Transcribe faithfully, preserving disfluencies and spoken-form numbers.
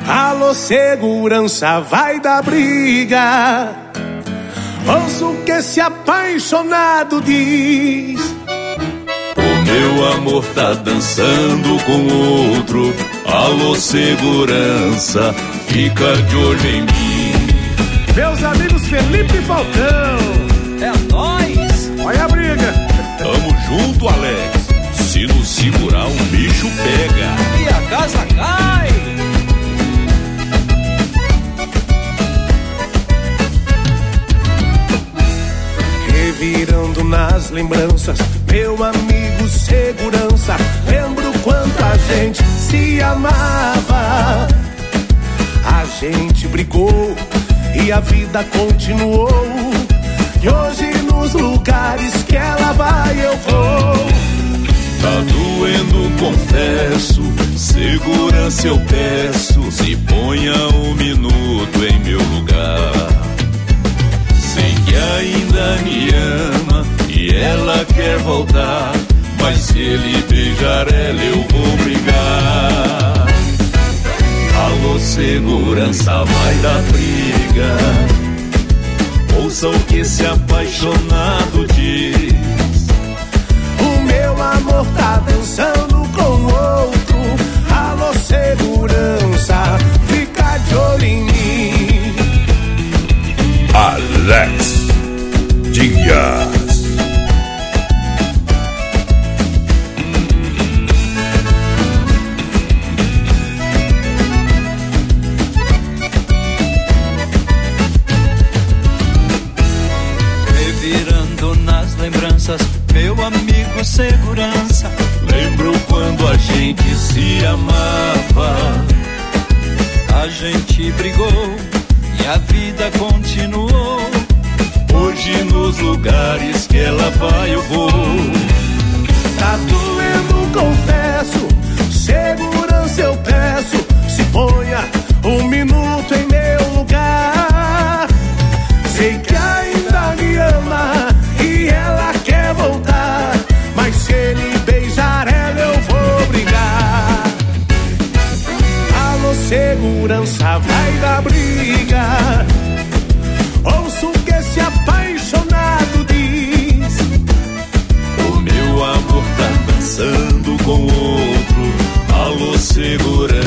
Alô, segurança, vai dar briga. Ouça o que esse apaixonado diz. O meu amor tá dançando com outro. Alô, segurança, fica de olho em mim. Meus amigos Felipe e Falcão, é nóis. Olha a briga. Tamo junto, Alex. Se não segurar, um bicho pega e a casa cai. Revirando nas lembranças, meu amigo segurança, lembro quanto a gente se amava. A gente brigou e a vida continuou. E hoje nos lugares que ela vai eu vou. Tá doendo, confesso, segurança eu peço. Se ponha um minuto em meu lugar. Sei que ainda me ama e ela quer voltar, mas se ele beijar ela eu vou brigar. Alô, segurança, vai dar briga. Ouça o que esse apaixonado diz. O meu amor tá dançando com outro. Alô, segurança, fica de olho em mim. Alex Dias. Revirando nas lembranças, meu amigo segurança, lembro quando a gente se amava. A gente brigou e a vida continuou. Hoje nos lugares que ela vai eu vou. Tá doendo, confesso, segurança eu peço. Se ponha um minuto em meu lugar. Sei que ainda me ama e ela quer voltar, mas se ele beijar ela eu vou brigar. Alô, segurança, vai dar briga. Ouça o que esse apaixonado diz. O meu amor tá dançando com outro. Alô, segurança,